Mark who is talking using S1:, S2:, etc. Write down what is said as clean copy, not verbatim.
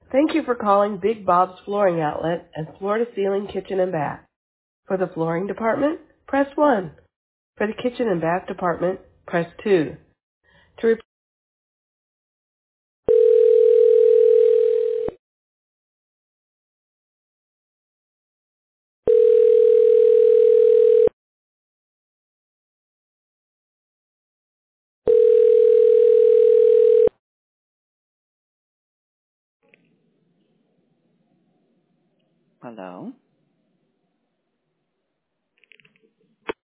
S1: Thank you for calling Big Bob's Flooring Outlet and Floor to Ceiling Kitchen and Bath. For the flooring department, press 1. For the kitchen and bath department, press 2. To rep-
S2: Hello?